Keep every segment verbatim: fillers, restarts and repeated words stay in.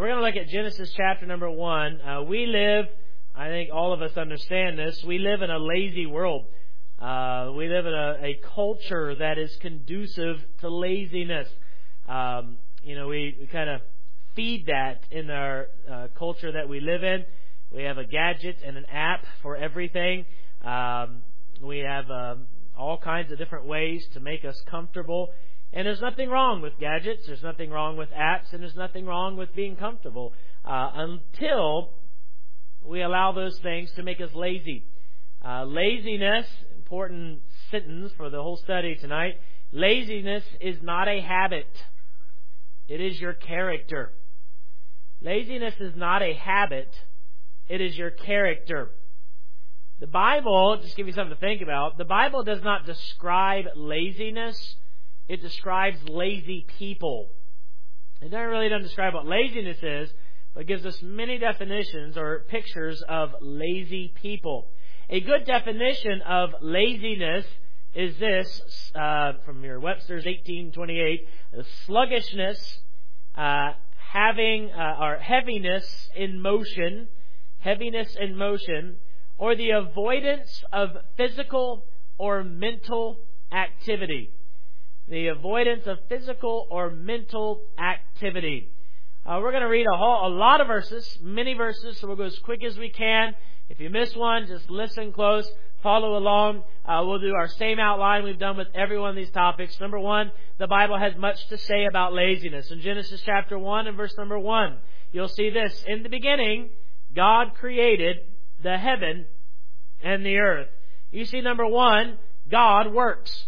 we're going to look at Genesis chapter number one. Uh, we live, I think all of us understand this, we live in a lazy world. Uh, we live in a, a culture that is conducive to laziness. Um, you know, we, we kind of feed that in our uh, culture that we live in. We have a gadget and an app for everything. Um, we have um, all kinds of different ways to make us comfortable. And there's nothing wrong with gadgets, there's nothing wrong with apps, and there's nothing wrong with being comfortable uh, until we allow those things to make us lazy. Uh, laziness, important sentence for the whole study tonight, laziness is not a habit. It is your character. Laziness is not a habit. It is your character. The Bible, just to give you something to think about, the Bible does not describe laziness. It describes lazy people. It doesn't really doesn't describe what laziness is, but gives us many definitions or pictures of lazy people. A good definition of laziness is this, uh, from your Webster's eighteen twenty-eight, sluggishness, uh, having uh, or heaviness in motion, heaviness in motion, or the avoidance of physical or mental activity. The avoidance of physical or mental activity. Uh, we're going to read a, whole, a lot of verses, many verses, so we'll go as quick as we can. If you miss one, just listen close, follow along. Uh, we'll do our same outline we've done with every one of these topics. Number one, the Bible has much to say about laziness. In Genesis chapter one and verse number one, you'll see this. In the beginning, God created the heaven and the earth. You see, number one, God works.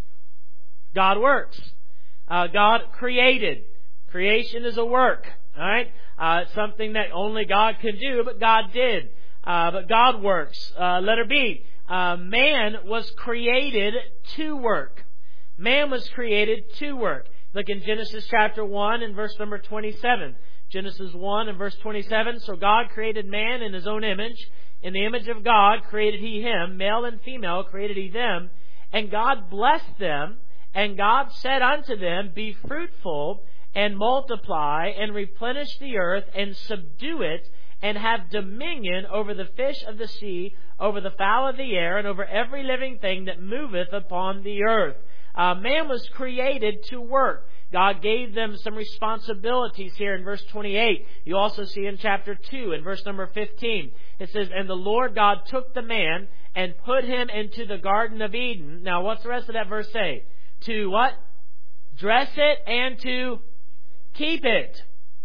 God works. Uh, God created. Creation is a work. All right, uh, it's something that only God can do, but God did. Uh, but God works. Uh, letter B. Uh, man was created to work. Man was created to work. Look in Genesis chapter one and verse number twenty-seven. Genesis one and verse twenty-seven. So God created man in His own image. In the image of God created He him. Male and female created He them. And God blessed them. And God said unto them, be fruitful and multiply and replenish the earth and subdue it and have dominion over the fish of the sea, over the fowl of the air, and over every living thing that moveth upon the earth. Uh, man was created to work. God gave them some responsibilities here in verse twenty-eight. You also see in chapter two in verse number fifteen. It says, and the Lord God took the man and put him into the Garden of Eden. Now what's the rest of that verse say? To what? Dress it and to keep it.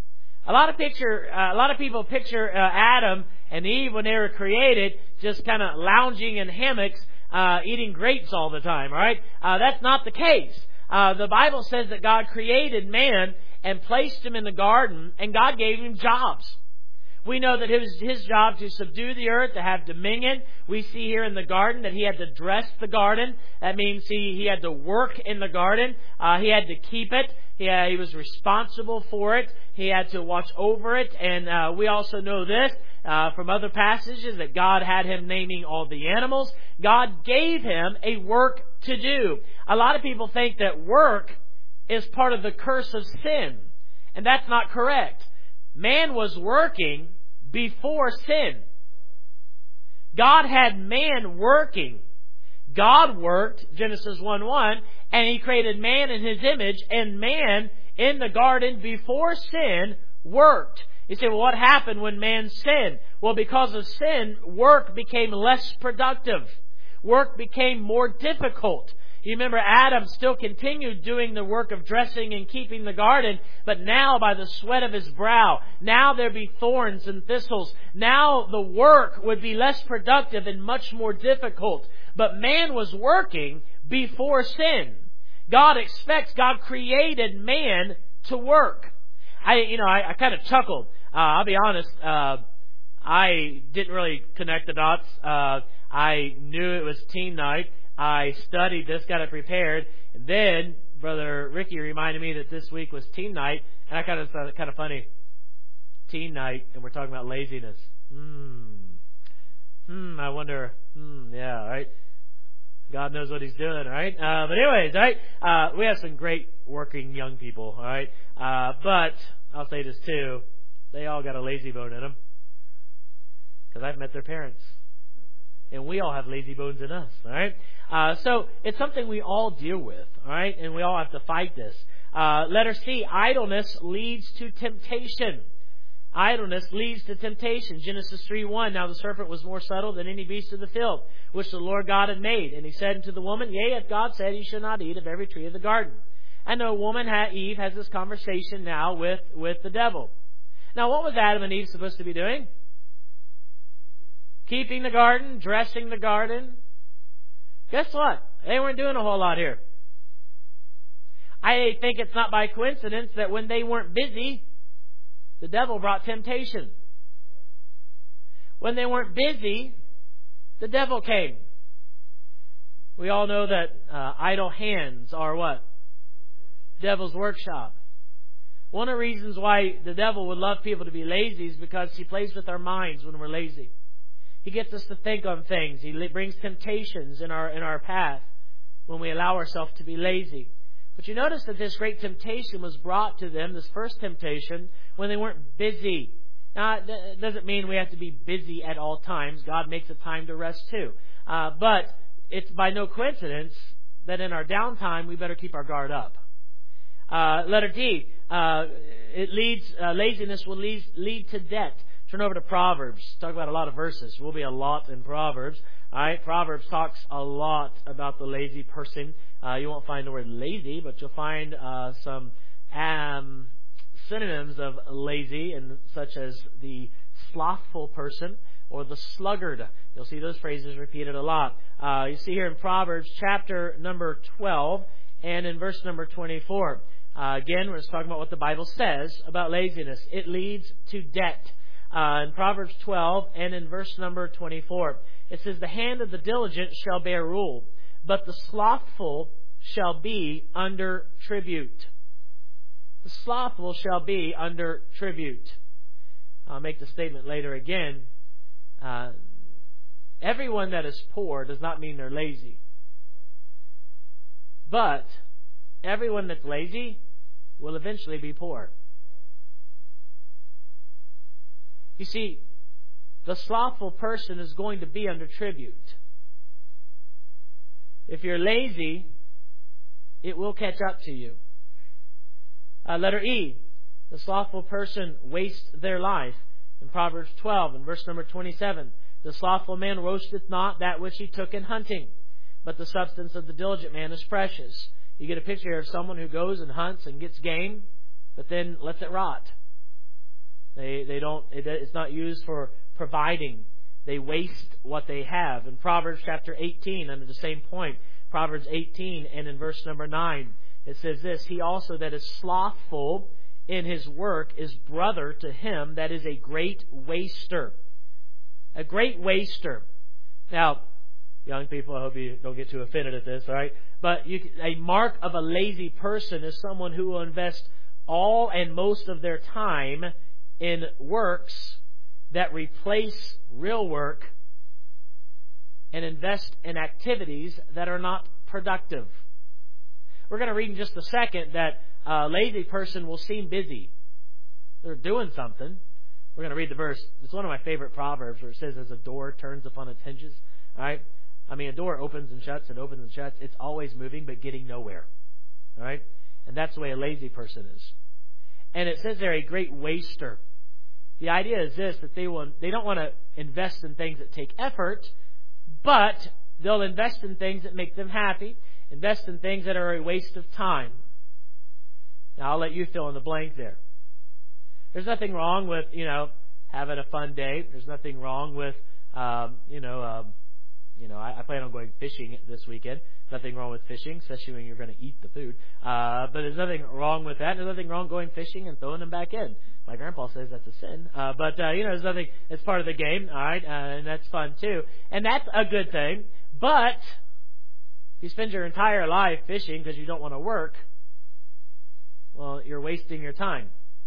A lot of picture, uh, a lot of people picture uh, Adam and Eve when they were created just kind of lounging in hammocks, uh, eating grapes all the time. All right, uh, that's not the case. Uh, the Bible says that God created man and placed him in the garden, and God gave him jobs. We know that it was his job to subdue the earth, to have dominion. We see here in the garden that he had to dress the garden. That means he, he had to work in the garden. Uh, he had to keep it. He, uh, he was responsible for it. He had to watch over it. And uh, we also know this uh, from other passages that God had him naming all the animals. God gave him a work to do. A lot of people think that work is part of the curse of sin. And that's not correct. Man was working before sin. God had man working. God worked, Genesis one one, and He created man in His image, and man in the garden before sin worked. You say, well, what happened when man sinned? Well, because of sin, work became less productive. Work became more difficult. You remember Adam still continued doing the work of dressing and keeping the garden, but now by the sweat of his brow, now there be thorns and thistles. Now the work would be less productive and much more difficult. But man was working before sin. God expects, God created man to work. I, you know, I, I kind of chuckled. Uh, I'll be honest, uh, I didn't really connect the dots. Uh, I knew it was teen night. I studied this, got it prepared, and then Brother Ricky reminded me that this week was teen night, and I kind of thought it kind of funny. Teen night, and we're talking about laziness. Hmm. Hmm, I wonder, hmm, yeah, right? God knows what He's doing, right? Uh, but anyways, right? Uh, we have some great working young people, all right? Uh, but I'll say this too. They all got a lazy bone in them. Because I've met their parents. And we all have lazy bones in us, all right? Uh, so it's something we all deal with, all right? And we all have to fight this. Uh, letter C, idleness leads to temptation. Idleness leads to temptation. Genesis three one, now the serpent was more subtle than any beast of the field, which the Lord God had made. And he said unto the woman, yea, if God said, you shall not eat of every tree of the garden. And the woman, Eve, has this conversation now with, with the devil. Now what was Adam and Eve supposed to be doing? Keeping the garden, dressing the garden. Guess what? They weren't doing a whole lot here. I think it's not by coincidence that when they weren't busy, the devil brought temptation. When they weren't busy, the devil came. We all know that uh, idle hands are what? Devil's workshop. One of the reasons why the devil would love people to be lazy is because he plays with our minds when we're lazy. He gets us to think on things. He brings temptations in our in our path when we allow ourselves to be lazy. But you notice that this great temptation was brought to them, this first temptation, when they weren't busy. Now, it doesn't mean we have to be busy at all times. God makes a time to rest too. Uh, but it's by no coincidence that in our downtime, we better keep our guard up. Uh, letter D, uh, it leads, uh, laziness will lead, lead to debt. Turn over to Proverbs. Talk about a lot of verses. We'll be a lot in Proverbs. All right, Proverbs talks a lot about the lazy person. Uh, you won't find the word lazy, but you'll find uh, some um, synonyms of lazy, and such as the slothful person or the sluggard. You'll see those phrases repeated a lot. Uh, you see here in Proverbs chapter number twelve and in verse number twenty-four. Uh, again, we're just talking about what the Bible says about laziness. It leads to debt. Uh, in Proverbs twelve and in verse number twenty-four, it says, the hand of the diligent shall bear rule, but the slothful shall be under tribute. The slothful shall be under tribute. I'll make the statement later again. Uh, everyone that is poor does not mean they're lazy. But everyone that's lazy will eventually be poor. You see, the slothful person is going to be under tribute. If you're lazy, it will catch up to you. Uh, letter E, the slothful person wastes their life. In Proverbs twelve, in verse number twenty-seven, the slothful man roasteth not that which he took in hunting, but the substance of the diligent man is precious. You get a picture of someone who goes and hunts and gets game, but then lets it rot. They they don't. It, it's not used for providing. They waste what they have. In Proverbs chapter eighteen, under the same point, Proverbs eighteen and in verse number nine, it says this: he also that is slothful in his work is brother to him that is a great waster. A great waster. Now, young people, I hope you don't get too offended at this, all right? But you, a mark of a lazy person is someone who will invest all and most of their time in works that replace real work and invest in activities that are not productive. We're going to read in just a second that a lazy person will seem busy. They're doing something. We're going to read the verse. It's one of my favorite Proverbs where it says, as a door turns upon its hinges. All right? I mean, a door opens and shuts and opens and shuts. It's always moving but getting nowhere. All right? And that's the way a lazy person is. And it says they're a great waster. The idea is this, that they will, they don't want to invest in things that take effort, but they'll invest in things that make them happy, invest in things that are a waste of time. Now, I'll let you fill in the blank there. There's nothing wrong with, you know, having a fun day. There's nothing wrong with, um, you know, um, you know, I, I plan on going fishing this weekend. Nothing wrong with fishing, especially when you're going to eat the food. Uh, but there's nothing wrong with that. There's nothing wrong going fishing and throwing them back in. My grandpa says that's a sin. Uh, but, uh, you know, there's nothing, it's part of the game, all right? Uh, and that's fun too. And that's a good thing. But if you spend your entire life fishing because you don't want to work, well, you're wasting your time.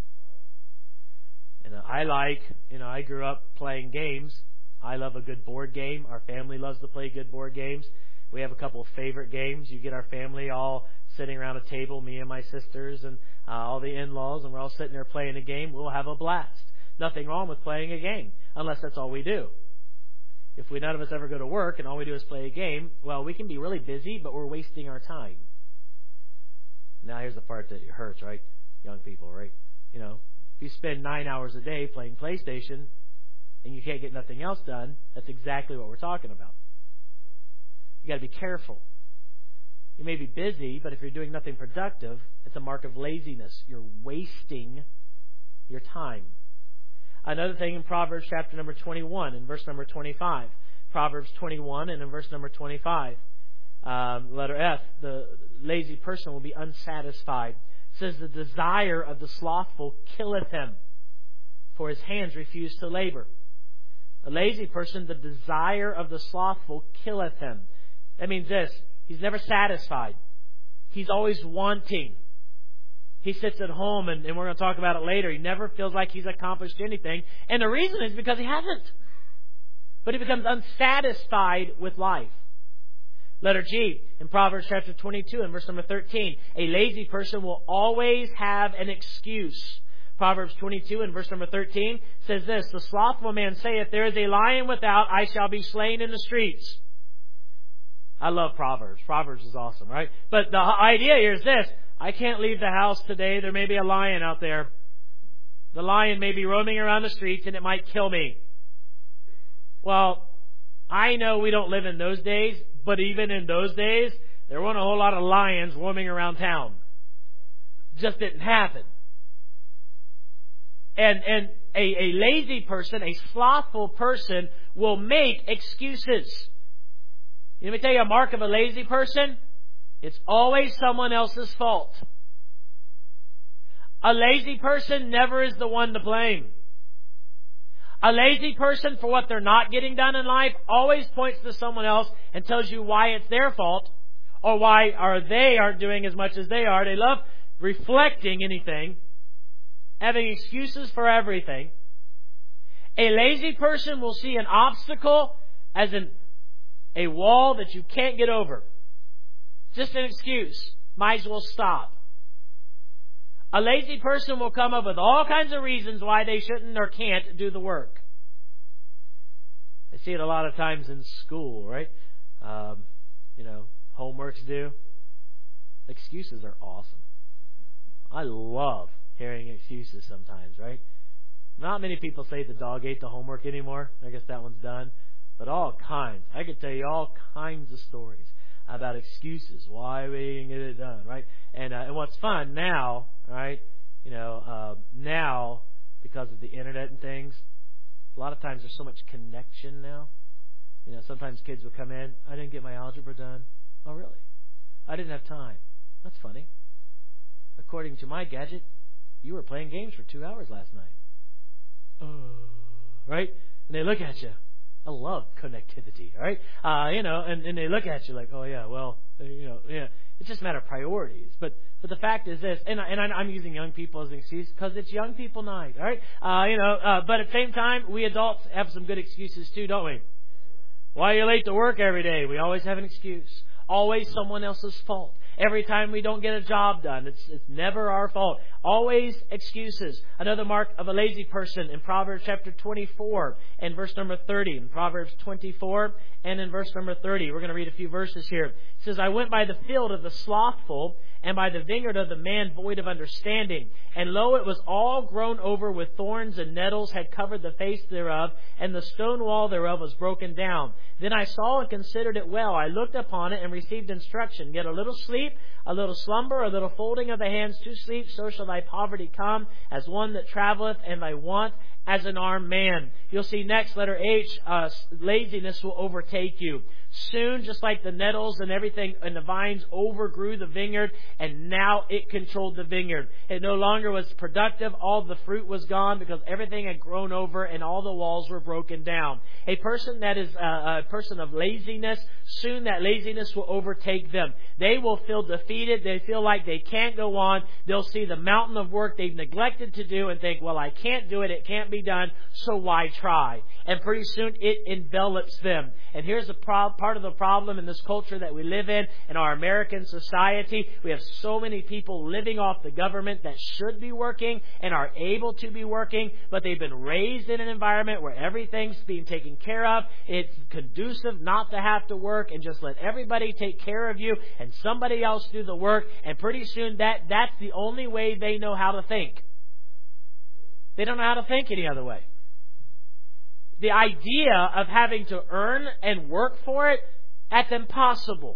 And I like, you know, I grew up playing games. I love a good board game. Our family loves to play good board games. We have a couple of favorite games. You get our family all sitting around a table, me and my sisters and uh, all the in-laws, and we're all sitting there playing a game. We'll have a blast. nothing wrong with playing a game, unless that's all we do. If we none of us ever go to work and all we do is play a game, well, we can be really busy, but we're wasting our time. Now, here's the part that hurts, right? Young people, right? You know, if you spend nine hours a day playing PlayStation and you can't get nothing else done, that's exactly what we're talking about. You got to be careful. You may be busy, but if you're doing nothing productive, it's a mark of laziness. You're wasting your time. Another thing in Proverbs chapter number twenty-one and verse number twenty-five. Proverbs twenty-one and in verse number twenty-five. Um, letter F, the lazy person will be unsatisfied. It says, the desire of the slothful killeth him, for his hands refuse to labor. A lazy person, the desire of the slothful killeth him. That means this, he's never satisfied. He's always wanting. He sits at home, and, and we're going to talk about it later. He never feels like he's accomplished anything. And the reason is because he hasn't. But he becomes unsatisfied with life. Letter G, in Proverbs chapter twenty-two and verse number thirteen, a lazy person will always have an excuse. Proverbs twenty-two and verse number thirteen says this, the slothful man saith, there is a lion without, I shall be slain in the streets. I love Proverbs. Proverbs is awesome, right? But the idea here is this, I can't leave the house today. There may be a lion out there. The lion may be roaming around the streets and it might kill me. Well, I know we don't live in those days, but even in those days, there weren't a whole lot of lions roaming around town. Just didn't happen. And and a, a lazy person, a slothful person, will make excuses. Let me tell you a mark of a lazy person. It's always someone else's fault. A lazy person never is the one to blame. A lazy person, for what they're not getting done in life, always points to someone else and tells you why it's their fault or why or they aren't doing as much as they are. They love reflecting anything, having excuses for everything. A lazy person will see an obstacle as an, a wall that you can't get over. Just an excuse. Might as well stop. A lazy person will come up with all kinds of reasons why they shouldn't or can't do the work. I see it a lot of times in school, right? Um, you know, homework's due. Excuses are awesome. I love hearing excuses sometimes, right? Not many people say the dog ate the homework anymore. I guess that one's done. But all kinds. I could tell you all kinds of stories about excuses, why we didn't get it done, right? And, uh, and what's fun now, right, you know, uh, now, because of the internet and things, a lot of times there's so much connection now. You know, sometimes kids will come in, I didn't get my algebra done. Oh, really? I didn't have time. That's funny. According to my gadget, you were playing games for two hours last night. Oh, right? And they look at you. I love connectivity, right? Uh, you know, and, and they look at you like, oh yeah, well, you know, yeah. It's just a matter of priorities. But but the fact is this, and, and I'm using young people as an excuse because it's young people night, all right? Uh, you know, uh, but at the same time, we adults have some good excuses too, don't we? Why are you late to work every day? We always have an excuse. Always someone else's fault. Every time we don't get a job done, it's, it's never our fault. Always excuses. Another mark of a lazy person in Proverbs chapter twenty-four and verse number thirty. In Proverbs twenty-four and in verse number thirty. We're going to read a few verses here. It says, I went by the field of the slothful and by the vineyard of the man void of understanding. And lo, it was all grown over with thorns, and nettles had covered the face thereof, and the stone wall thereof was broken down. Then I saw and considered it well. I looked upon it and received instruction. Yet a little sleep, a little slumber, a little folding of the hands to sleep, so shall thy poverty come, as one that travelleth, and thy want as an armed man. You'll see next, letter H, uh, laziness will overtake you. Soon, just like the nettles and everything and the vines overgrew the vineyard, and now it controlled the vineyard. It no longer was productive. All the fruit was gone because everything had grown over and all the walls were broken down. A person that is a, a person of laziness, soon that laziness will overtake them. They will feel defeated. They feel like they can't go on. They'll see the mountain of work they've neglected to do and think, well, I can't do it. It can't be done. So why try? And pretty soon it envelops them. And here's the pro- part of the problem in this culture that we live in, in our American society. We have so many people living off the government that should be working and are able to be working, but they've been raised in an environment where everything's being taken care of. It's conducive not to have to work and just let everybody take care of you and somebody else do the work. And pretty soon that that's the only way they know how to think. They don't know how to think any other way. The idea of having to earn and work for it, that's impossible.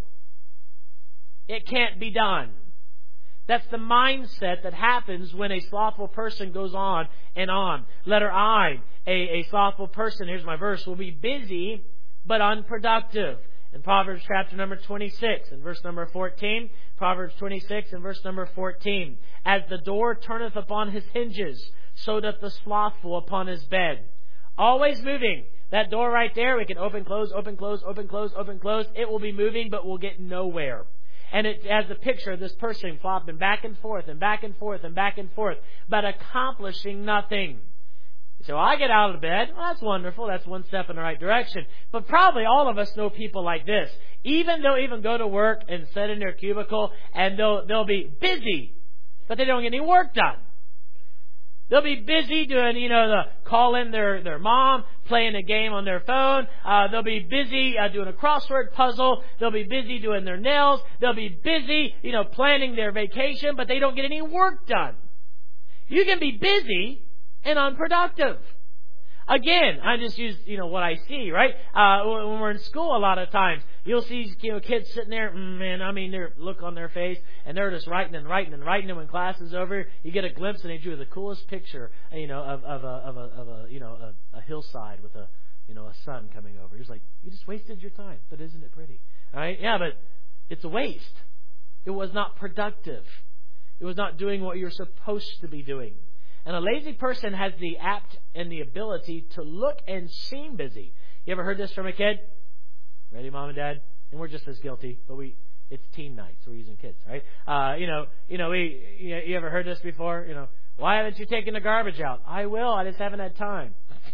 It can't be done. That's the mindset that happens when a slothful person goes on and on. Letter I, a, a slothful person, here's my verse, will be busy but unproductive. In Proverbs chapter number twenty-six and verse number fourteen, Proverbs twenty-six and verse number fourteen, as the door turneth upon his hinges, so doth the slothful upon his bed. Always moving. That door right there, we can open, close, open, close, open, close, open, close. It will be moving, but we'll get nowhere. And it has the picture of this person flopping back and forth and back and forth and back and forth, but accomplishing nothing. So I get out of bed. Well, that's wonderful. That's one step in the right direction. But probably all of us know people like this. Even they'll even go to work and sit in their cubicle and they'll they'll be busy, but they don't get any work done. They'll be busy doing, you know, the calling their, their mom, playing a game on their phone. Uh, they'll be busy uh, doing a crossword puzzle. They'll be busy doing their nails. They'll be busy, you know, planning their vacation, but they don't get any work done. You can be busy and unproductive. Again, I just use, you know, what I see, right? Uh, when we're in school a lot of times, you'll see, you know, kids sitting there, man, I mean, their look on their face, and they're just writing and writing and writing. And when class is over, you get a glimpse, and they drew the coolest picture, you know, of, of a, of a, of a, you know, a, a hillside with a, you know, a sun coming over. It's like, you just wasted your time, but isn't it pretty? All right? Yeah, but it's a waste. It was not productive. It was not doing what you're supposed to be doing. And a lazy person has the apt and the ability to look and seem busy. You ever heard this from a kid? Ready, Mom and Dad? And we're just as guilty, but we it's teen night, so we're using kids, right? Uh, you know, you know, we you, you ever heard this before? You know, why haven't you taken the garbage out? I will, I just haven't had time.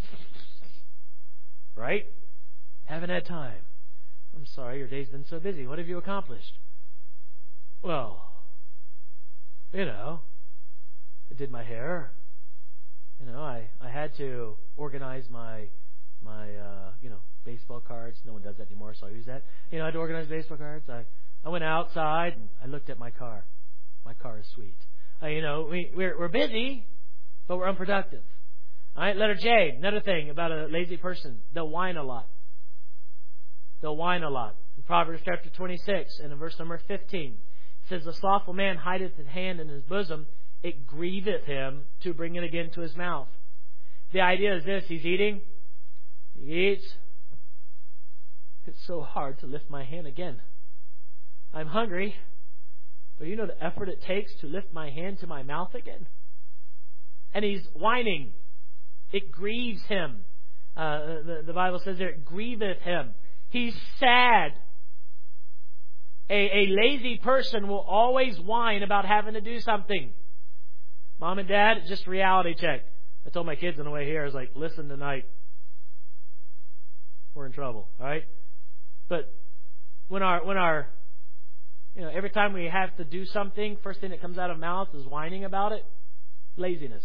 Right? Haven't had time. I'm sorry, your day's been so busy. What have you accomplished? Well, you know, I did my hair. You know, I, I had to organize my my uh, you know baseball cards. No one does that anymore, so I use that. You know, I had to organize baseball cards. I, I went outside and I looked at my car. My car is sweet. Uh, you know, we we're, we're busy, but we're unproductive. All right, letter J. Another thing about a lazy person: they'll whine a lot. They'll whine a lot. In Proverbs chapter twenty-six and in verse number fifteen, it says, "The slothful man hideth his hand in his bosom; it grieveth him to bring it again to his mouth." The idea is this: he's eating, he eats. It's so hard to lift my hand again. I'm hungry, but you know the effort it takes to lift my hand to my mouth again? And he's whining. It grieves him. Uh, the, the Bible says there, it grieveth him. He's sad. A, a lazy person will always whine about having to do something. Mom and Dad, just reality check. I told my kids on the way here, I was like, listen tonight, we're in trouble, all right? But when our, when our, you know, every time we have to do something, first thing that comes out of mouth is whining about it. Laziness.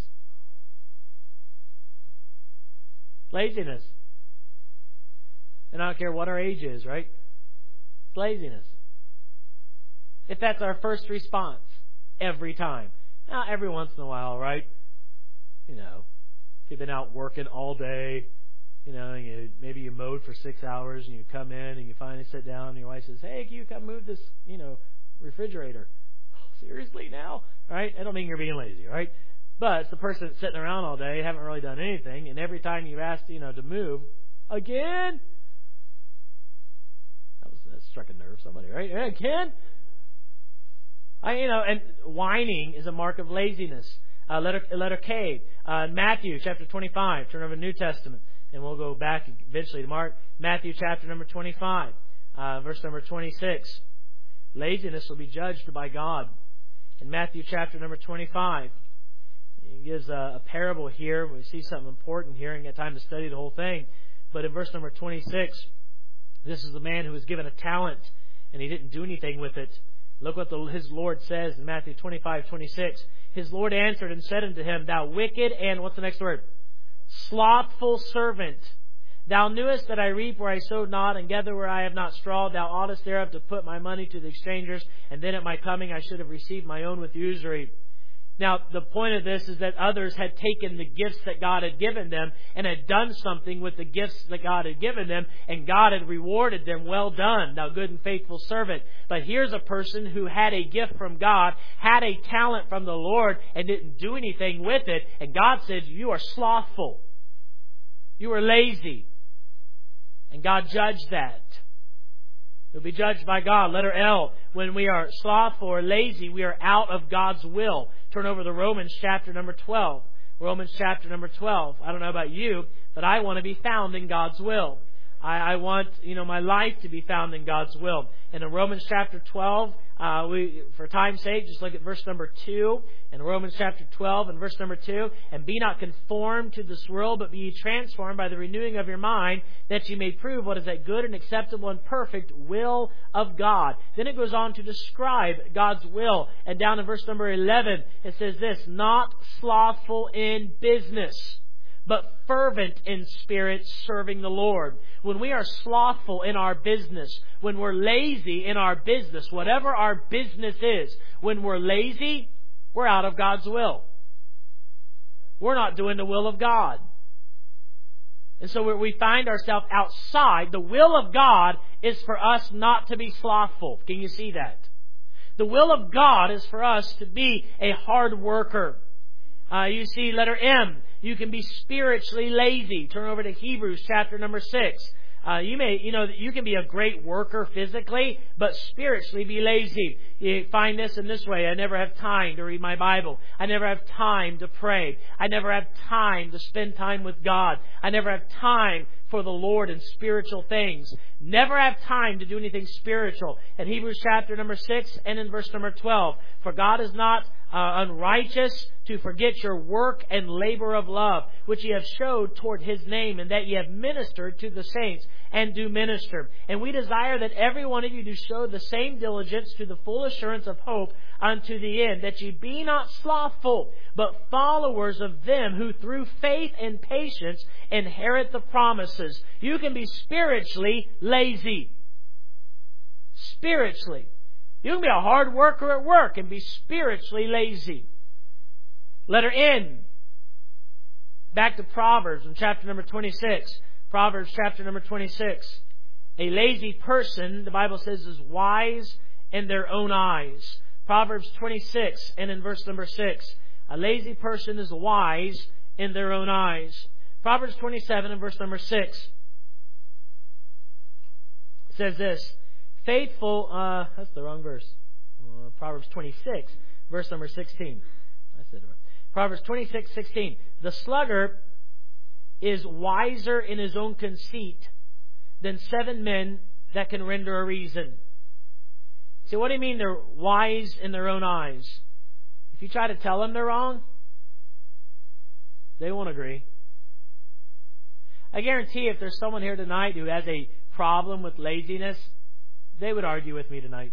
Laziness. And I don't care what our age is, right? It's laziness. If that's our first response every time. Now, every once in a while, right? You know, if you've been out working all day, you know, and you, maybe you mowed for six hours and you come in and you finally sit down and your wife says, "Hey, can you come move this, you know, refrigerator?" Oh, seriously now? Right? I don't mean you're being lazy, right? But it's the person that's sitting around all day, haven't really done anything, and every time you ask, you know, to move, again? That was that struck a nerve, somebody, right? Again? I, you know, and whining is a mark of laziness. Uh, letter, letter K, uh, Matthew chapter twenty-five. Turn over to New Testament, and we'll go back eventually to Mark. Matthew chapter number twenty-five, uh, verse number twenty-six. Laziness will be judged by God. In Matthew chapter number twenty-five, he gives a, a parable here. We see something important here and get time to study the whole thing. But in verse number twenty-six, This is the man who was given a talent and he didn't do anything with it. Look what the, his Lord says in Matthew twenty-five twenty-six. His Lord answered and said unto him, Thou wicked and, what's the next word? Slothful servant. Thou knewest that I reap where I sowed not, and gather where I have not strawed. Thou oughtest thereof to put my money to the exchangers, and then at my coming I should have received my own with usury. Now, the point of this is that others had taken the gifts that God had given them and had done something with the gifts that God had given them, and God had rewarded them. Well done, thou good and faithful servant. But here's a person who had a gift from God, had a talent from the Lord, and didn't do anything with it. And God said, you are slothful. You are lazy. And God judged that. You'll be judged by God. Letter L. When we are slothful or lazy, we are out of God's will. Turn over to Romans chapter number twelve. Romans chapter number twelve. I don't know about you, but I want to be found in God's will. I, I want, you know, my life to be found in God's will. And in Romans chapter twelve, uh, we, for time's sake, just look at verse number two. In Romans chapter twelve and verse number two, and be not conformed to this world, but be ye transformed by the renewing of your mind, that ye may prove what is that good and acceptable and perfect will of God. Then it goes on to describe God's will. And down in verse number eleven, it says this, not slothful in business, but fervent in spirit, serving the Lord. When we are slothful in our business, when we're lazy in our business, whatever our business is, when we're lazy, we're out of God's will. We're not doing the will of God. And so we find ourselves outside. The will of God is for us not to be slothful. Can you see that? The will of God is for us to be a hard worker. Uh, you see letter M. You can be spiritually lazy. Turn over to Hebrews chapter number six. Uh, you may, you know, you can be a great worker physically, but spiritually be lazy. You find this in this way. I never have time to read my Bible. I never have time to pray. I never have time to spend time with God. I never have time for the Lord and spiritual things. Never have time to do anything spiritual. In Hebrews chapter number six and in verse number twelve. For God is not uh, unrighteous to forget your work and labor of love, which ye have showed toward His name, and that ye have ministered to the saints and do minister. And we desire that every one of you do show the same diligence to the full assurance of hope unto the end, that ye be not slothful, but followers of them who through faith and patience inherit the promises. You can be spiritually lazy. Spiritually. You can be a hard worker at work and be spiritually lazy. Letter N. Back to Proverbs in chapter number twenty-six. Proverbs chapter number twenty-six. A lazy person, the Bible says, is wise in their own eyes. Proverbs twenty-six and in verse number six. A lazy person is wise in their own eyes. Proverbs twenty-seven and verse number six says this. Faithful, uh, that's the wrong verse. Uh, Proverbs twenty-six, verse number sixteen. I said it right. Proverbs twenty-six, sixteen. The sluggard is wiser in his own conceit than seven men that can render a reason. See, what do you mean they're wise in their own eyes? If you try to tell them they're wrong, they won't agree. I guarantee if there's someone here tonight who has a problem with laziness, they would argue with me tonight.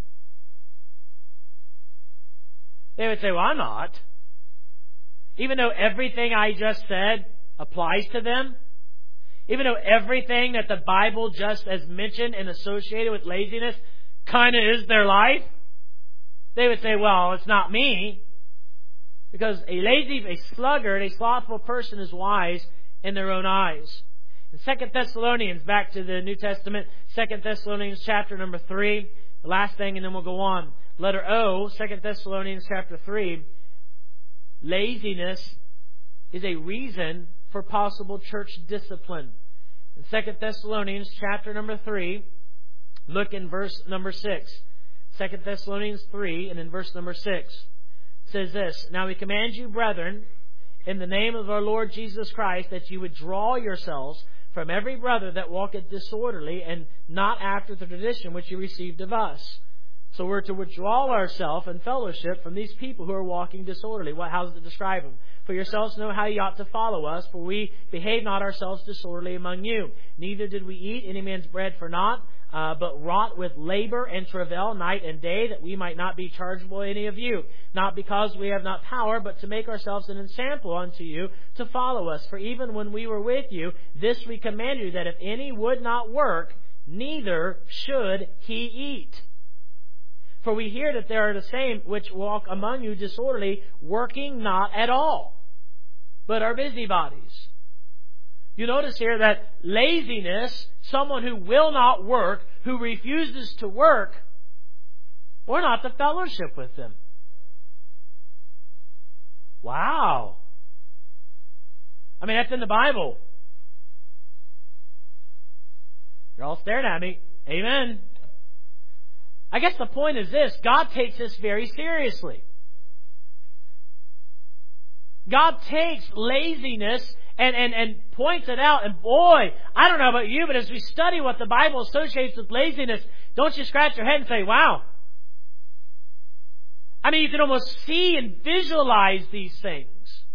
They would say, well, I'm not. Even though everything I just said applies to them, even though everything that the Bible just has mentioned and associated with laziness kind of is their life, they would say, well, it's not me. Because a lazy, a sluggard, a slothful person is wise in their own eyes. In Second Thessalonians, back to the New Testament, Second Thessalonians chapter number three, the last thing, and then we'll go on. Letter O, Second Thessalonians chapter three, laziness is a reason for possible church discipline. In Second Thessalonians chapter number three, look in verse number six. Second Thessalonians three and in verse number six. It says this, Now we command you, brethren, in the name of our Lord Jesus Christ, that you would draw yourselves from every brother that walketh disorderly, and not after the tradition which you received of us. So we're to withdraw ourselves and fellowship from these people who are walking disorderly. What, how does it describe them? For yourselves know how ye ought to follow us, for we behave not ourselves disorderly among you. Neither did we eat any man's bread for naught, uh, but wrought with labor and travail night and day, that we might not be chargeable to any of you. Not because we have not power, but to make ourselves an ensample unto you to follow us. For even when we were with you, this we command you, that if any would not work, neither should he eat. For we hear that there are the same which walk among you disorderly, working not at all, but are busybodies. You notice here that laziness, someone who will not work, who refuses to work, we're not to fellowship with them. Wow. I mean, that's in the Bible. You're all staring at me. Amen. I guess the point is this: God takes this very seriously. God takes laziness and, and, and points it out. And boy, I don't know about you, but as we study what the Bible associates with laziness, don't you scratch your head and say, wow. I mean, you can almost see and visualize these things.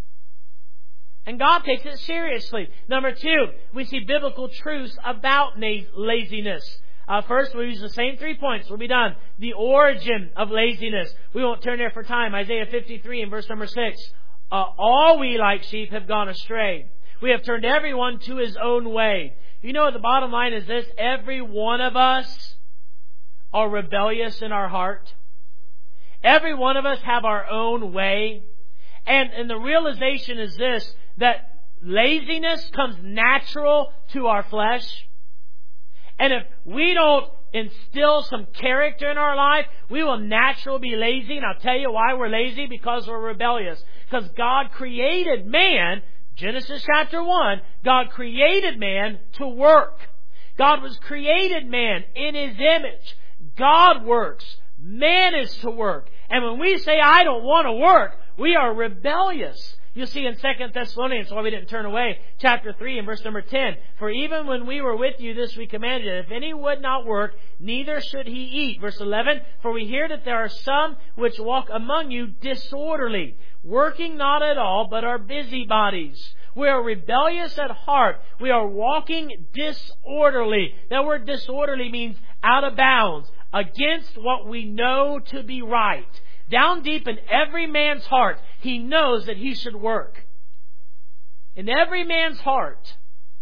And God takes it seriously. Number two, we see biblical truths about laziness. Uh, first, we'll use the same three points. We'll be done. The origin of laziness. We won't turn there for time. Isaiah fifty-three and verse number six. Uh, all we like sheep have gone astray. We have turned everyone to his own way. You know, the bottom line is this: every one of us are rebellious in our heart. Every one of us have our own way. And, and the realization is this, that laziness comes natural to our flesh. And if we don't instill some character in our life, we will naturally be lazy. And I'll tell you why we're lazy: because we're rebellious. Because God created man, Genesis chapter one, God created man to work. God was created man in His image. God works. Man is to work. And when we say, I don't want to work, we are rebellious. You see in Second Thessalonians, why we didn't turn away, chapter three and verse number ten. For even when we were with you, this we commanded, if any would not work, neither should he eat. Verse eleven, for we hear that there are some which walk among you disorderly, working not at all, but are busybodies. We are rebellious at heart. We are walking disorderly. That word disorderly means out of bounds, against what we know to be right. Down deep in every man's heart, he knows that he should work. In every man's heart.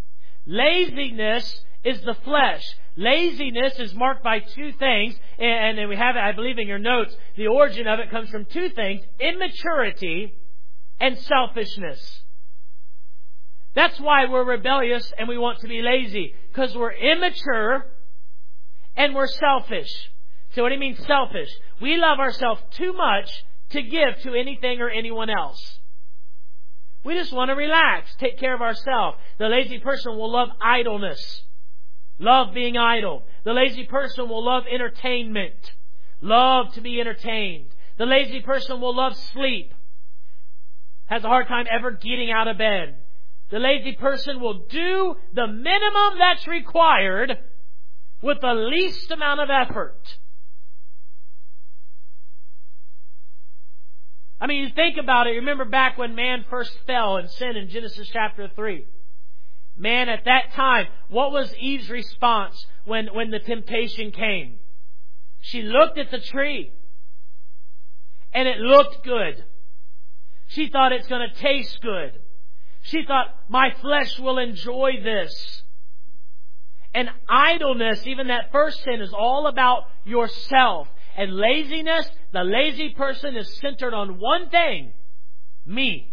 Laziness is the flesh. Laziness is marked by two things, and we have it, I believe, in your notes. The origin of it comes from two things: immaturity and selfishness. That's why we're rebellious and we want to be lazy, because we're immature and we're selfish. So what do you mean selfish? We love ourselves too much to give to anything or anyone else. We just want to relax, take care of ourselves. The lazy person will love idleness. Love being idle. The lazy person will love entertainment. Love to be entertained. The lazy person will love sleep. Has a hard time ever getting out of bed. The lazy person will do the minimum that's required with the least amount of effort. I mean, you think about it. Remember back when man first fell in sin in Genesis chapter three. Man, at that time, what was Eve's response when, when the temptation came? She looked at the tree, and it looked good. She thought it's going to taste good. She thought, my flesh will enjoy this. And idleness, even that first sin, is all about yourself. And laziness, the lazy person is centered on one thing: me.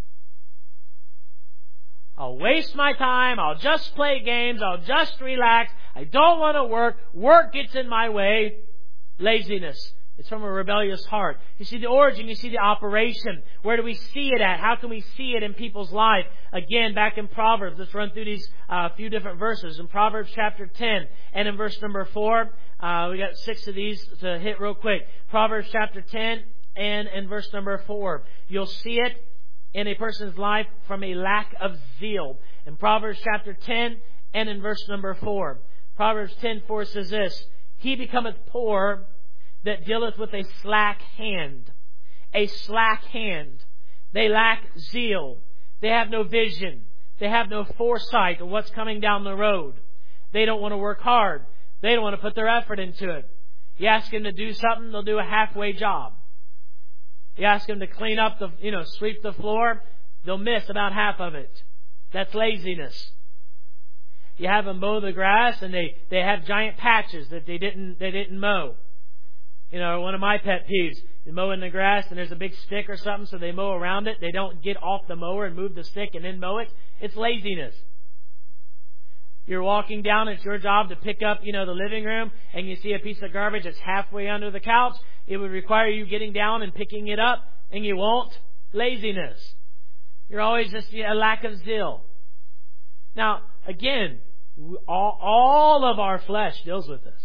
I'll waste my time. I'll just play games. I'll just relax. I don't want to work. Work gets in my way. Laziness. It's from a rebellious heart. You see the origin. You see the operation. Where do we see it at? How can we see it in people's life? Again, back in Proverbs. Let's run through these uh, few different verses. In Proverbs chapter ten and in verse number four. Uh, we got six of these to hit real quick. Proverbs chapter ten and in verse number four. You'll see it in a person's life from a lack of zeal. In Proverbs chapter ten and in verse number four. Proverbs ten four says this: He becometh poor that dealeth with a slack hand. A slack hand. They lack zeal. They have no vision. They have no foresight of what's coming down the road. They don't want to work hard. They don't want to put their effort into it. You ask them to do something, they'll do a halfway job. You ask them to clean up the, you know, sweep the floor, they'll miss about half of it. That's laziness. You have them mow the grass and they, they have giant patches that they didn't, they didn't mow. You know, one of my pet peeves, you mow in the grass and there's a big stick or something, so they mow around it. They don't get off the mower and move the stick and then mow it. It's laziness. You're walking down, it's your job to pick up, you know, the living room, and you see a piece of garbage that's halfway under the couch. It would require you getting down and picking it up, and you won't. Laziness. You're always just a lack of zeal. Now, again, all, all of our flesh deals with this.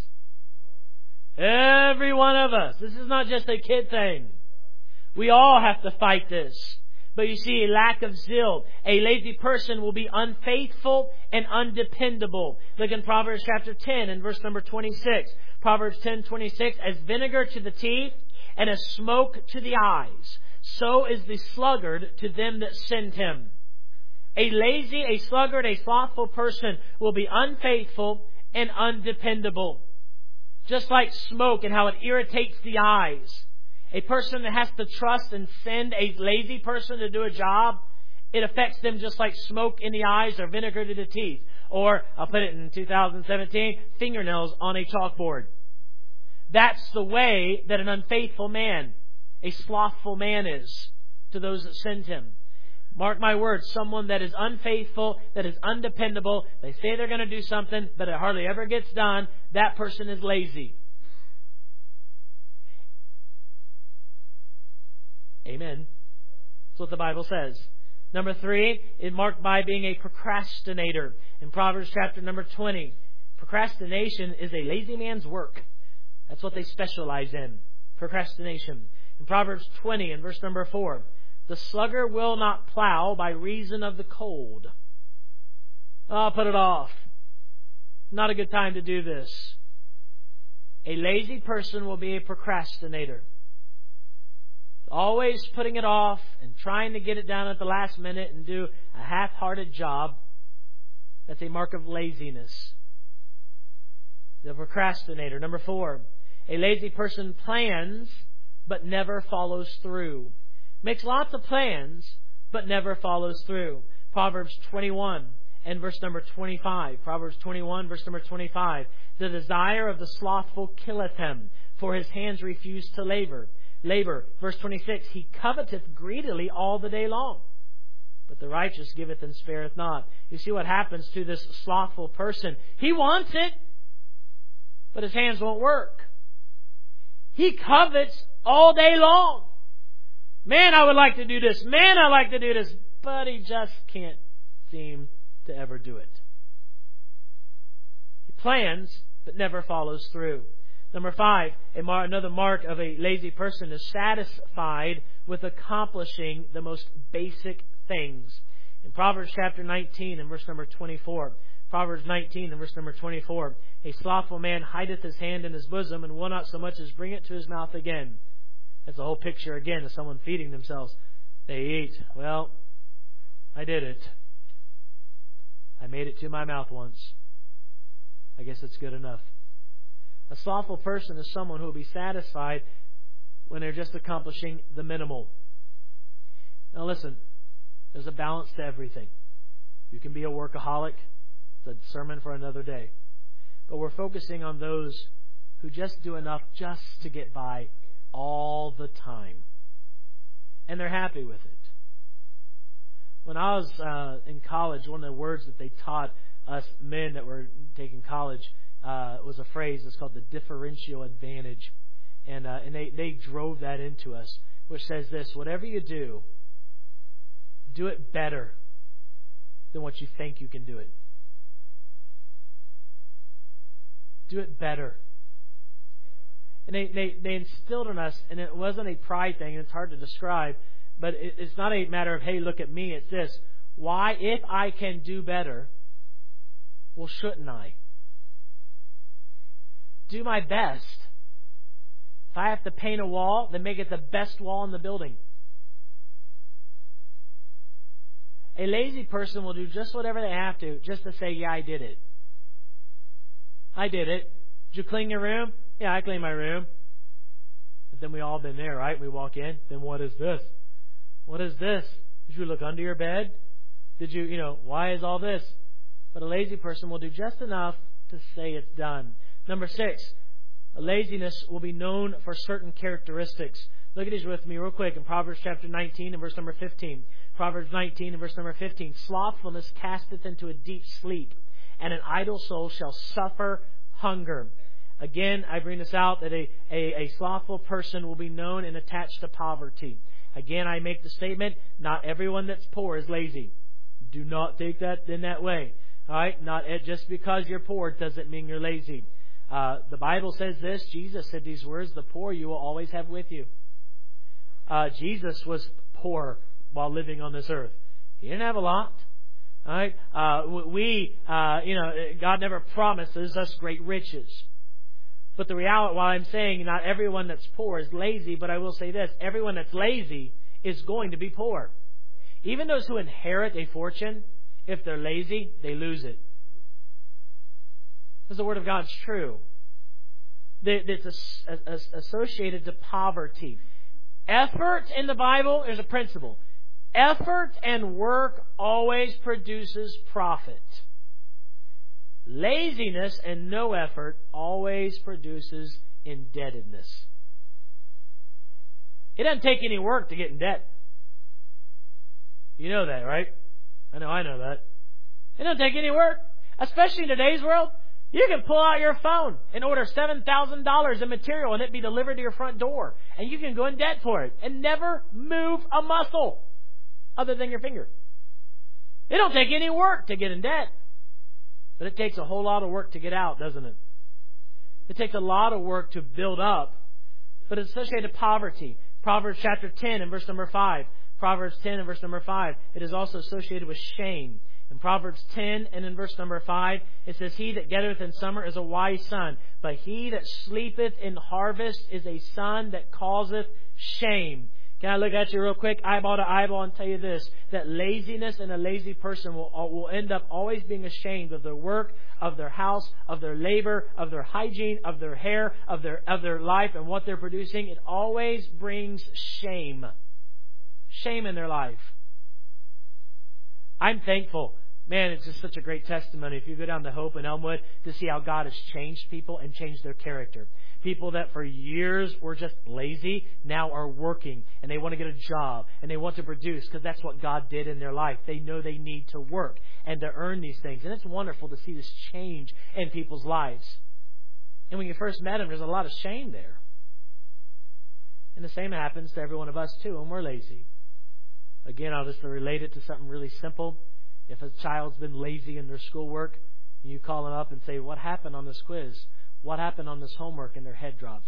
Every one of us. This is not just a kid thing. We all have to fight this. But you see, a lack of zeal. A lazy person will be unfaithful and undependable. Look in Proverbs chapter ten and verse number twenty-six. Proverbs ten twenty-six, as vinegar to the teeth and as smoke to the eyes, so is the sluggard to them that send him. A lazy, a sluggard, a slothful person will be unfaithful and undependable. Just like smoke and how it irritates the eyes. A person that has to trust and send a lazy person to do a job, it affects them just like smoke in the eyes or vinegar to the teeth. Or, I'll put it in two thousand seventeen, fingernails on a chalkboard. That's the way that an unfaithful man, a slothful man is to those that send him. Mark my words, someone that is unfaithful, that is undependable, they say they're going to do something, but it hardly ever gets done, that person is lazy. Amen. That's what the Bible says. Number three, is marked by being a procrastinator. In Proverbs chapter number twenty, procrastination is a lazy man's work. That's what they specialize in. Procrastination. In Proverbs twenty and verse number four, the sluggard will not plow by reason of the cold. Oh, put it off. Not a good time to do this. A lazy person will be a procrastinator. Always putting it off and trying to get it done at the last minute and do a half-hearted job. That's a mark of laziness. The procrastinator. Number four, a lazy person plans but never follows through. Makes lots of plans but never follows through. Proverbs twenty-one and verse number twenty-five. Proverbs twenty-one, verse number twenty-five. The desire of the slothful killeth him, for his hands refuse to labor. Labor. Verse twenty-six, he coveteth greedily all the day long, but the righteous giveth and spareth not. You see what happens to this slothful person. He wants it, but his hands won't work. He covets all day long. Man, I would like to do this. Man, I like to do this. But he just can't seem to ever do it. He plans, but never follows through. Number five, a mar- another mark of a lazy person is satisfied with accomplishing the most basic things. In Proverbs chapter nineteen and verse number twenty-four, Proverbs nineteen and verse number twenty-four, a slothful man hideth his hand in his bosom and will not so much as bring it to his mouth again. That's the whole picture again of someone feeding themselves. They eat. Well, I did it. I made it to my mouth once. I guess it's good enough. A slothful person is someone who will be satisfied when they're just accomplishing the minimal. Now listen, there's a balance to everything. You can be a workaholic. It's a sermon for another day. But we're focusing on those who just do enough just to get by all the time. And they're happy with it. When I was uh, in college, one of the words that they taught us men that were taking college uh, was a phrase that's called the differential advantage. And, uh, and they, they drove that into us, which says this: whatever you do, do it better than what you think you can do it. Do it better. And they, they, they instilled in us, and it wasn't a pride thing, and it's hard to describe, but it, it's not a matter of, hey, look at me. It's this: why, if I can do better, well, shouldn't I? Do my best. If I have to paint a wall, then make it the best wall in the building. A lazy person will do just whatever they have to just to say, yeah, I did it. I did it. Did you clean your room? Yeah, I cleaned my room. But then we all been there, right? We walk in. Then what is this? What is this? Did you look under your bed? Did you, you know, why is all this? But a lazy person will do just enough to say it's done. Number six, a laziness will be known for certain characteristics. Look at these with me real quick in Proverbs chapter nineteen and verse number fifteen. Proverbs nineteen and verse number fifteen. Slothfulness casteth into a deep sleep, and an idle soul shall suffer hunger. Again, I bring this out that a, a, a slothful person will be known and attached to poverty. Again, I make the statement, not everyone that's poor is lazy. Do not take that in that way. All right? Not just because you're poor doesn't mean you're lazy. Uh, the Bible says this. Jesus said these words, the poor you will always have with you. Uh, Jesus was poor while living on this earth. He didn't have a lot. All right? Uh, we, uh, you know, God never promises us great riches. But the reality, while I'm saying not everyone that's poor is lazy, but I will say this, everyone that's lazy is going to be poor. Even those who inherit a fortune, if they're lazy, they lose it. Because the Word of God's true. It's associated to poverty. Effort in the Bible is a principle. Effort and work always produces profit. Laziness and no effort always produces indebtedness. It doesn't take any work to get in debt. You know that, right? I know I know that. It doesn't take any work. Especially in today's world, you can pull out your phone and order seven thousand dollars in material and it be delivered to your front door. And you can go in debt for it and never move a muscle other than your finger. It don't take any work to get in debt. But it takes a whole lot of work to get out, doesn't it? It takes a lot of work to build up. But it's associated to poverty. Proverbs chapter ten and verse number five. Proverbs ten and verse number five. It is also associated with shame. In Proverbs ten and in verse number five, it says, He that gathereth in summer is a wise son, but he that sleepeth in harvest is a son that causeth shame. Can I look at you real quick, eyeball to eyeball, and tell you this, that laziness and a lazy person will, will end up always being ashamed of their work, of their house, of their labor, of their hygiene, of their hair, of their, of their life and what they're producing. It always brings shame. Shame in their life. I'm thankful. Man, it's just such a great testimony if you go down to Hope and Elmwood to see how God has changed people and changed their character. People that for years were just lazy now are working and they want to get a job and they want to produce because that's what God did in their life. They know they need to work and to earn these things. And it's wonderful to see this change in people's lives. And when you first met them, there's a lot of shame there. And the same happens to every one of us too when we're lazy. Again, I'll just relate it to something really simple. If a child's been lazy in their schoolwork, and you call them up and say, what happened on this quiz? What happened on this homework? And their head drops.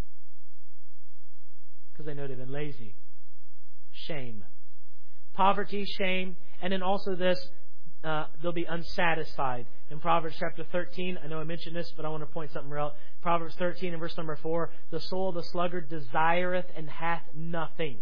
Because they know they've been lazy. Shame. Poverty, shame, and then also this, uh, they'll be unsatisfied. In Proverbs chapter thirteen, I know I mentioned this, but I want to point something out. Proverbs thirteen and verse number four, the soul of the sluggard desireth and hath nothing.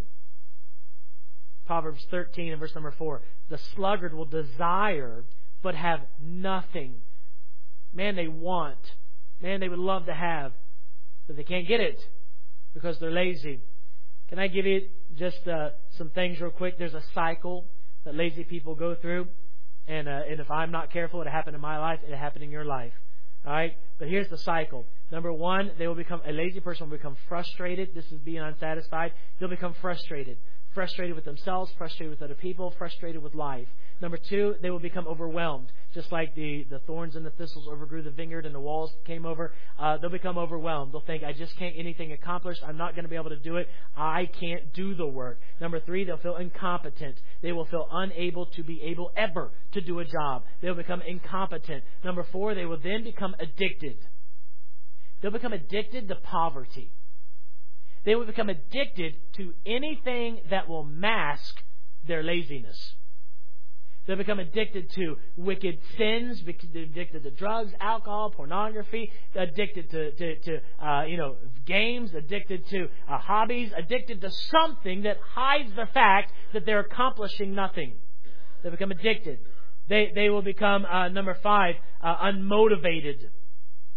Proverbs thirteen and verse number four. The sluggard will desire but have nothing. Man, they want. Man, they would love to have. But they can't get it because they're lazy. Can I give you just uh, some things real quick? There's a cycle that lazy people go through. And, uh, and if I'm not careful, it happened in my life. It happened in your life. All right? But here's the cycle. Number one, they will become, a lazy person will become frustrated. This is being unsatisfied. They'll become frustrated. Frustrated with themselves, frustrated with other people, frustrated with life. Number two, they will become overwhelmed. Just like the, the thorns and the thistles overgrew the vineyard and the walls came over, uh, they'll become overwhelmed. They'll think, I just can't get anything accomplished. I'm not going to be able to do it. I can't do the work. Number three, they'll feel incompetent. They will feel unable to be able ever to do a job. They'll become incompetent. Number four, they will then become addicted. They'll become addicted to poverty. They will become addicted to anything that will mask their laziness. They'll become addicted to wicked sins, addicted to drugs, alcohol, pornography, addicted to, to, to uh, you know, games, addicted to uh, hobbies, addicted to something that hides the fact that they're accomplishing nothing. They become addicted. They, they will become, uh, number five, uh, unmotivated.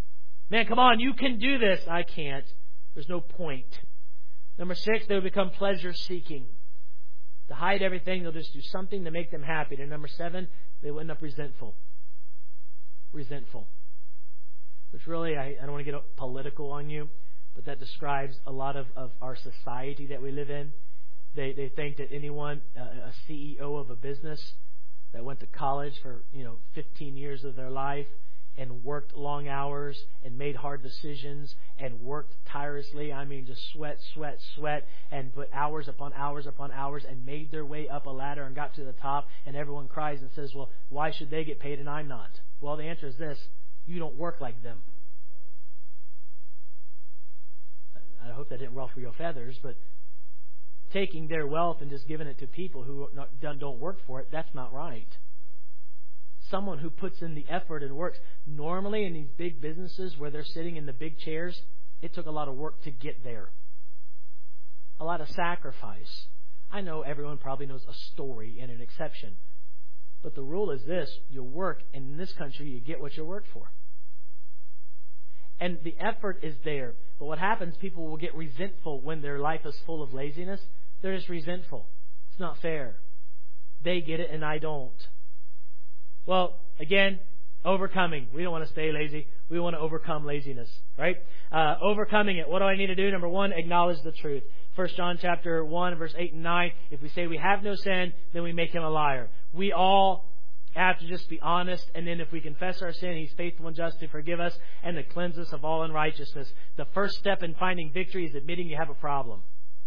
Man, come on, you can do this. I can't. There's no point. Number six, they would become pleasure-seeking. To hide everything, they'll just do something to make them happy. And number seven, they will end up resentful. Resentful. Which really, I, I don't want to get political on you, but that describes a lot of, of our society that we live in. They they think that anyone, uh, a C E O of a business that went to college for, you know, fifteen years of their life and worked long hours and made hard decisions and worked tirelessly, I mean just sweat, sweat, sweat, and put hours upon hours upon hours and made their way up a ladder and got to the top, and everyone cries and says, well, why should they get paid and I'm not? Well, the answer is this: you don't work like them. I hope that didn't ruffle your feathers, but taking their wealth and just giving it to people who don't work for it, that's not right. Someone who puts in the effort and works. Normally in these big businesses where they're sitting in the big chairs, it took a lot of work to get there. A lot of sacrifice. I know everyone probably knows a story and an exception. But the rule is this: you work, and in this country you get what you work for. And the effort is there. But what happens, people will get resentful when their life is full of laziness. They're just resentful. It's not fair. They get it and I don't. Well, again, overcoming. We don't want to stay lazy. We want to overcome laziness, right? Uh, overcoming it. What do I need to do? Number one, acknowledge the truth. First John chapter one, verse eight and nine. If we say we have no sin, then we make him a liar. We all have to just be honest, and then if we confess our sin, He's faithful and just to forgive us and to cleanse us of all unrighteousness. The first step in finding victory is admitting you have a problem.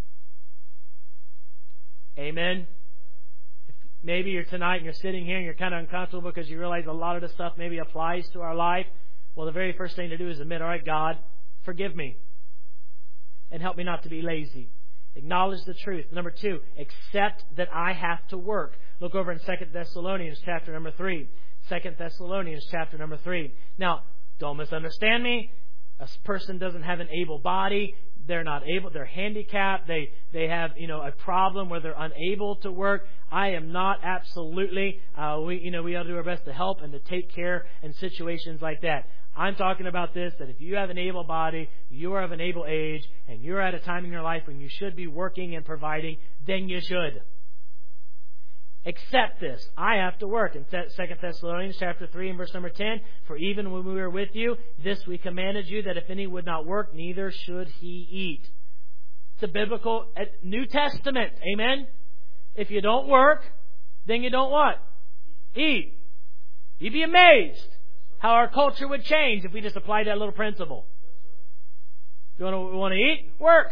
Amen? If maybe you're tonight and you're sitting here and you're kind of uncomfortable because you realize a lot of the stuff maybe applies to our life. Well, the very first thing to do is admit, all right, God, forgive me and help me not to be lazy. Acknowledge the truth. Number two, accept that I have to work. Look over in Second Thessalonians chapter number three. Second Thessalonians chapter number three. Now, don't misunderstand me. A person doesn't have an able body. They're not able. They're handicapped. They they have you know a problem where they're unable to work. I am not absolutely. Uh, we you know we ought to do our best to help and to take care in situations like that. I'm talking about this, that if you have an able body, you are of an able age, and you're at a time in your life when you should be working and providing, then you should. Accept this. I have to work. In Second Thessalonians chapter three and verse number ten, for even when we were with you, this we commanded you, that if any would not work, neither should he eat. It's a biblical New Testament. Amen? If you don't work, then you don't what? Eat. You'd be amazed how our culture would change if we just applied that little principle. If you want to, want to eat, work.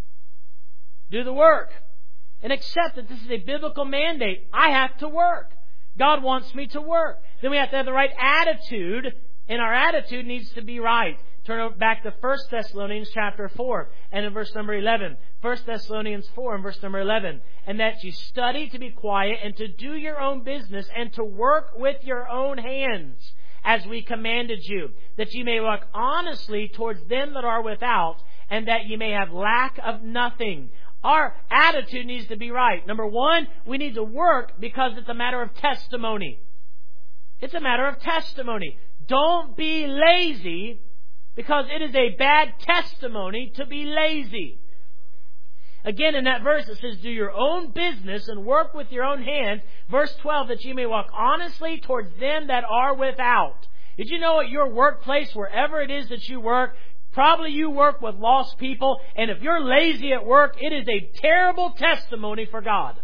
Do the work. And accept that this is a biblical mandate. I have to work. God wants me to work. Then we have to have the right attitude, and our attitude needs to be right. Turn back to First Thessalonians chapter four and in verse number eleven. First Thessalonians four and verse number eleven. And that you study to be quiet and to do your own business and to work with your own hands, as we commanded you, that you may walk honestly towards them that are without, and that you may have lack of nothing. Our attitude needs to be right. Number one, we need to work because it's a matter of testimony. It's a matter of testimony. Don't be lazy because it is a bad testimony to be lazy. Again, in that verse, it says, do your own business and work with your own hands. Verse twelve, that you may walk honestly towards them that are without. Did you know at your workplace, wherever it is that you work, probably you work with lost people, and if you're lazy at work, it is a terrible testimony for God.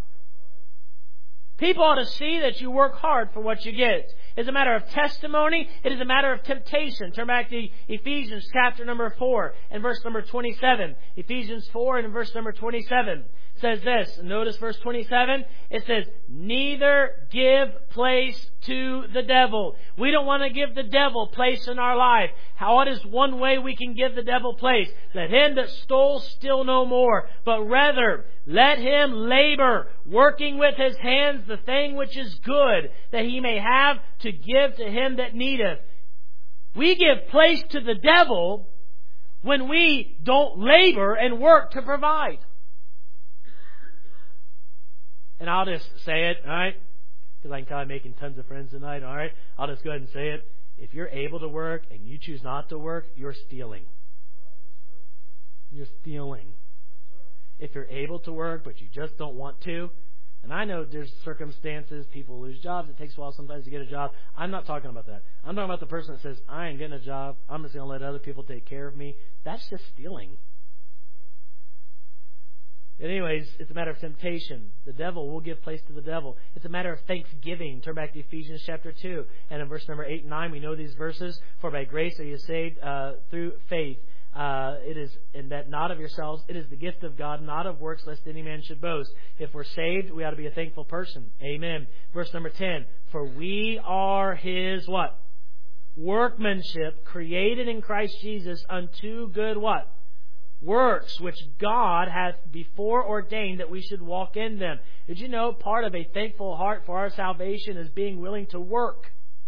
People ought to see that you work hard for what you get. It's a matter of testimony. It is a matter of temptation. Turn back to Ephesians chapter number four and verse number twenty-seven. Ephesians four and verse number twenty-seven says this. Notice verse twenty-seven. It says, neither give place to the devil. We don't want to give the devil place in our life. How what is one way we can give the devil place? Let him that stole steal no more, but rather let him labor, working with his hands the thing which is good, that he may have to give to him that needeth. We give place to the devil when we don't labor and work to provide. And I'll just say it, all right? Because I can tell I'm making tons of friends tonight, all right? I'll just go ahead and say it. If you're able to work and you choose not to work, you're stealing. You're stealing. If you're able to work but you just don't want to, and I know there's circumstances, people lose jobs, it takes a while sometimes to get a job. I'm not talking about that. I'm talking about the person that says, I ain't getting a job, I'm just going to let other people take care of me. That's just stealing. Anyways, it's a matter of temptation. The devil will give place to the devil. It's a matter of thanksgiving. Turn back to Ephesians chapter two. And in verse number eight and nine, we know these verses. For by grace are you saved uh, through faith. Uh, it is, and that not of yourselves. It is the gift of God, not of works, lest any man should boast. If we're saved, we ought to be a thankful person. Amen. Verse number ten. For we are His what? Workmanship, created in Christ Jesus unto good what? Works, which God hath before ordained that we should walk in them. Did you know part of a thankful heart for our salvation is being willing to work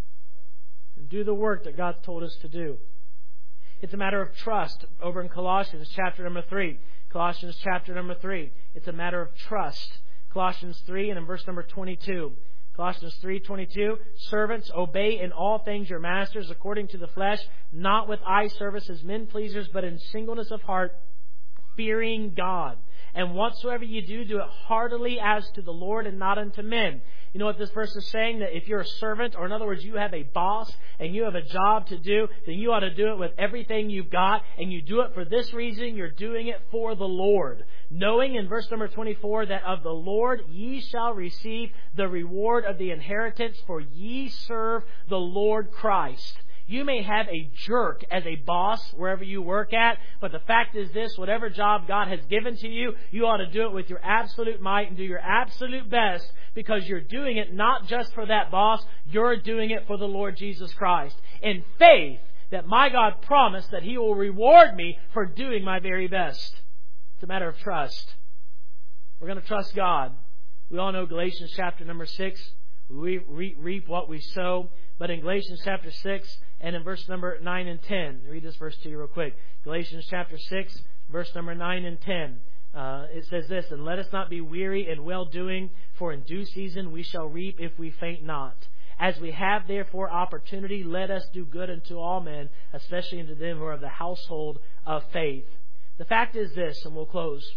and do the work that God's told us to do? It's a matter of trust over in Colossians chapter number three. Colossians chapter number three. It's a matter of trust. Colossians three and in verse number twenty-two. Colossians three twenty-two, servants, obey in all things your masters according to the flesh, not with eye service as men pleasers, but in singleness of heart, fearing God. And whatsoever you do, do it heartily as to the Lord and not unto men. You know what this verse is saying? That if you're a servant, or in other words, you have a boss and you have a job to do, then you ought to do it with everything you've got. And you do it for this reason, you're doing it for the Lord. Knowing in verse number twenty-four that of the Lord ye shall receive the reward of the inheritance, for ye serve the Lord Christ. You may have a jerk as a boss wherever you work at, but the fact is this, whatever job God has given to you, you ought to do it with your absolute might and do your absolute best, because you're doing it not just for that boss, you're doing it for the Lord Jesus Christ. In faith that my God promised that He will reward me for doing my very best. It's a matter of trust. We're going to trust God. We all know Galatians chapter number six. We reap what we sow. But in Galatians chapter six and in verse number nine and ten, read this verse to you real quick. Galatians chapter six, verse number nine and ten. Uh, it says this, and let us not be weary in well-doing, for in due season we shall reap if we faint not. As we have therefore opportunity, let us do good unto all men, especially unto them who are of the household of faith. The fact is this, and we'll close.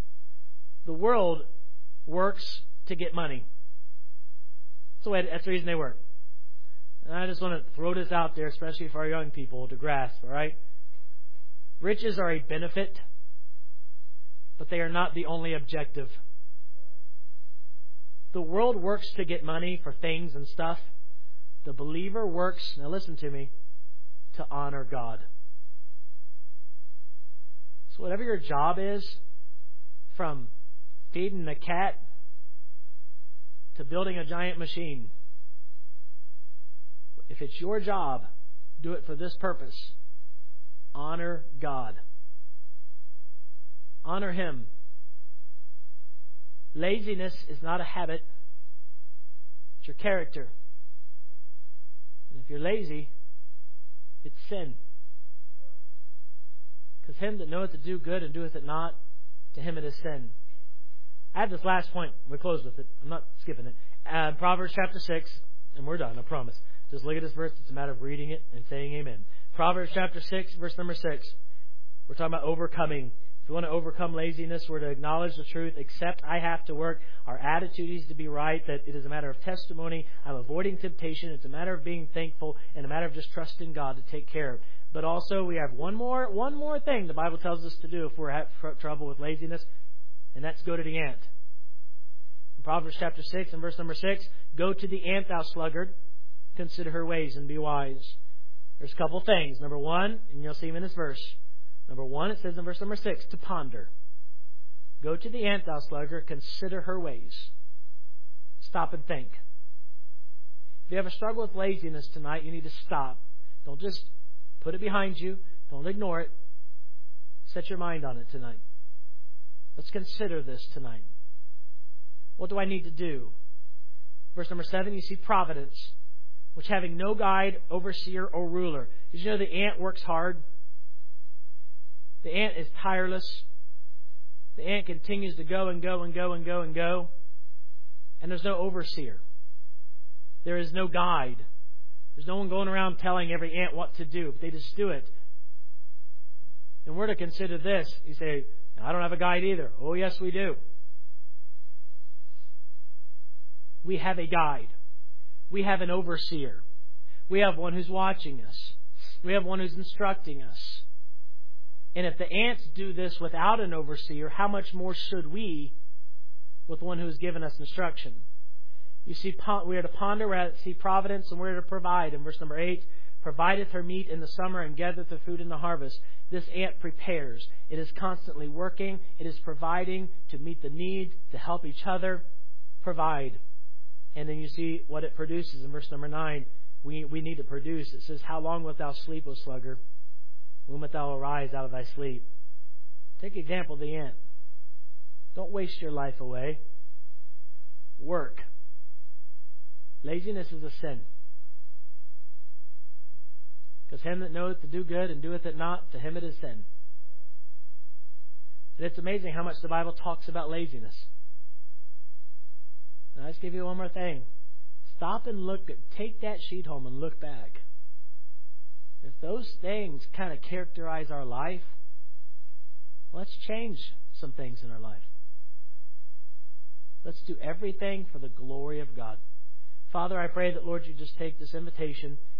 The world works to get money. That's the, way, that's the reason they work. And I just want to throw this out there, especially for our young people to grasp, all right? Riches are a benefit, but they are not the only objective. The world works to get money for things and stuff. The believer works, now listen to me, to honor God. So whatever your job is, from feeding a cat to building a giant machine, if it's your job, do it for this purpose. Honor God. Honor Him. Laziness is not a habit. It's your character. And if you're lazy, it's sin. Because him that knoweth to do good and doeth it not, to him it is sin. I have this last point. We'll close with it. I'm not skipping it. Uh, Proverbs chapter six, and we're done, I promise. Just look at this verse. It's a matter of reading it and saying amen. Proverbs chapter six, verse number six. We're talking about overcoming. If we want to overcome laziness, we're to acknowledge the truth, accept I have to work. Our attitude needs to be right, that it is a matter of testimony. I'm avoiding temptation. It's a matter of being thankful and a matter of just trusting God to take care of. But also we have one more one more thing the Bible tells us to do if we're having trouble with laziness, and that's go to the ant. In Proverbs chapter six and verse number six, go to the ant, thou sluggard, consider her ways and be wise. There's a couple things. Number one, and you'll see them in this verse. Number one, it says in verse number six, to ponder. Go to the ant, thou sluggard, consider her ways. Stop and think. If you have a struggle with laziness tonight, you need to stop. Don't just put it behind you. Don't ignore it. Set your mind on it tonight. Let's consider this tonight. What do I need to do? Verse number seven, you see providence, which having no guide, overseer, or ruler. Did you know the ant works hard? The ant is tireless. The ant continues to go and go and go and go and go. And there's no overseer. There is no guide. There's no one going around telling every ant what to do. They just do it. And we're to consider this. You say, I don't have a guide either. Oh, yes, we do. We have a guide. We have an overseer. We have one who's watching us. We have one who's instructing us. And if the ants do this without an overseer, how much more should we with one who has given us instruction? You see, we are to ponder, we are to see providence, and we are to provide. In verse number eight, provideth her meat in the summer and gathereth her food in the harvest. This ant prepares. It is constantly working. It is providing to meet the need, to help each other, provide. And then you see what it produces in verse number nine. We, we need to produce. It says, how long wilt thou sleep, O sluggard? When wilt thou arise out of thy sleep? Take example of the ant. Don't waste your life away. Work. Laziness is a sin. Because him that knoweth to do good and doeth it not, to him it is sin. And it's amazing how much the Bible talks about laziness. And I just give you one more thing. Stop and look at, take that sheet home and look back. If those things kind of characterize our life, let's change some things in our life. Let's do everything for the glory of God. Father, I pray that, Lord, you just take this invitation